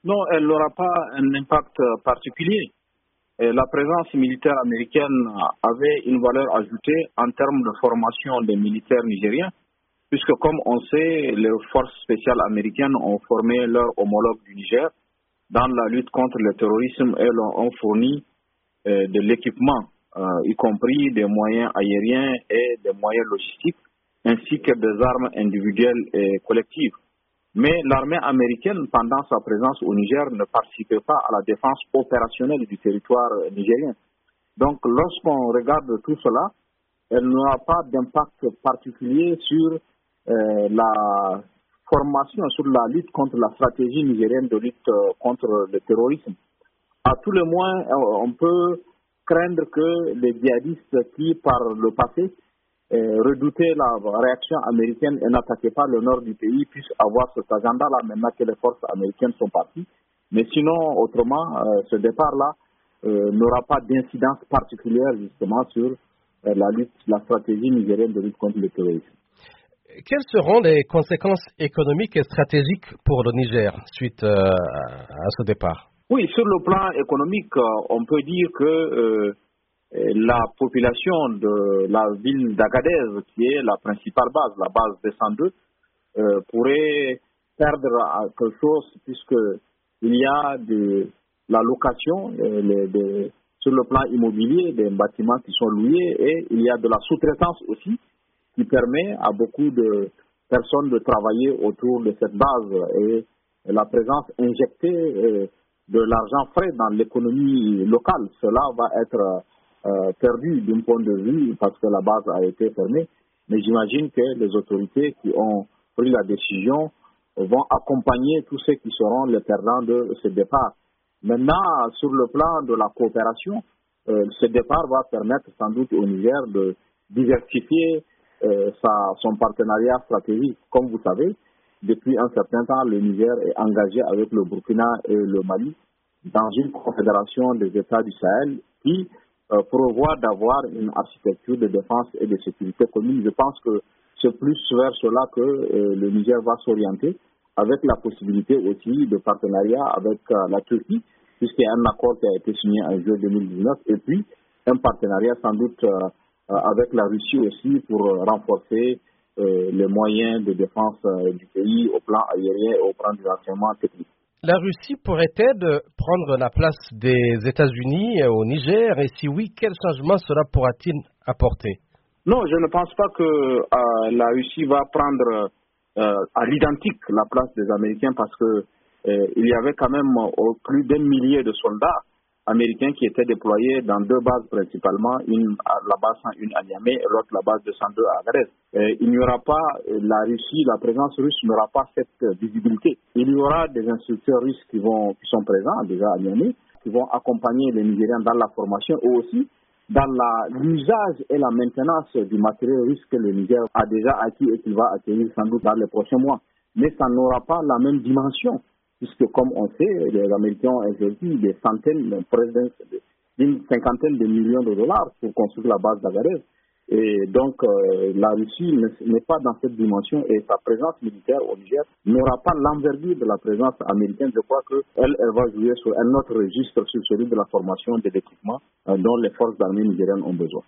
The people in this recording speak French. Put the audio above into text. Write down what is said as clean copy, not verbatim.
Non, elle n'aura pas un impact particulier. La présence militaire américaine avait une valeur ajoutée en termes de formation des militaires nigériens, puisque comme on sait, les forces spéciales américaines ont formé leurs homologues du Niger dans la lutte contre le terrorisme et leur ont fourni de l'équipement, y compris des moyens aériens et des moyens logistiques, ainsi que des armes individuelles et collectives. Mais l'armée américaine, pendant sa présence au Niger, ne participait pas à la défense opérationnelle du territoire nigérien. Donc, lorsqu'on regarde tout cela, elle n'aura pas d'impact particulier sur la formation, sur la lutte contre la stratégie nigérienne de lutte contre le terrorisme. À tout le moins, on peut craindre que les djihadistes qui, par le passé, redoutaient la réaction américaine et n'attaquaient pas le nord du pays puissent avoir cet agenda-là maintenant que les forces américaines sont parties. Mais sinon, autrement, ce départ-là n'aura pas d'incidence particulière justement sur la stratégie nigérienne de lutte contre le terrorisme. Quelles seront les conséquences économiques et stratégiques pour le Niger suite à ce départ? Oui, sur le plan économique, on peut dire que la population de la ville d'Agadez, qui est la principale base, la base des 102, pourrait perdre quelque chose puisqu'il y a de la location sur le plan immobilier des bâtiments qui sont loués et il y a de la sous-traitance aussi qui permet à beaucoup de personnes de travailler autour de cette base et la présence injectée de l'argent frais dans l'économie locale. Cela va être perdu d'un point de vue parce que la base a été fermée. Mais j'imagine que les autorités qui ont pris la décision vont accompagner tous ceux qui seront les perdants de ce départ. Maintenant, sur le plan de la coopération, ce départ va permettre sans doute au Niger de diversifier son partenariat stratégique. Comme vous savez, depuis un certain temps, le Niger est engagé avec le Burkina et le Mali dans une confédération des États du Sahel qui prévoit d'avoir une architecture de défense et de sécurité commune. Je pense que c'est plus vers cela que le Niger va s'orienter, avec la possibilité aussi de partenariat avec la Turquie, puisqu'il y a un accord qui a été signé en juillet 2019, et puis un partenariat sans doute avec la Russie aussi pour renforcer les moyens de défense du pays au plan aérien et au plan du renseignement technique. La Russie pourrait-elle prendre la place des États-Unis au Niger et si oui, quel changement cela pourra-t-il apporter? Non, je ne pense pas que la Russie va prendre à l'identique la place des Américains parce que il y avait quand même plus d'1 millier de soldats américains qui étaient déployés dans 2 bases principalement, la base 101 à Niamey et l'autre la base 202 à Agadez. Il n'y aura pas, la présence russe n'aura pas cette visibilité. Il y aura des instructeurs russes qui sont présents déjà à Niamey, qui vont accompagner les Nigériens dans la formation et aussi dans l'usage et la maintenance du matériel russe que le Niger a déjà acquis et qu'il va acquérir sans doute dans les prochains mois. Mais ça n'aura pas la même dimension. Puisque, comme on sait, les Américains ont investi des centaines, d'une cinquantaine de millions de dollars pour construire la base d'Agadez. Et donc, la Russie n'est pas dans cette dimension et sa présence militaire au Niger n'aura pas l'envergure de la présence américaine. Je crois qu'elle va jouer sur un autre registre, sur celui de la formation et de l'équipement dont les forces armées nigériennes ont besoin.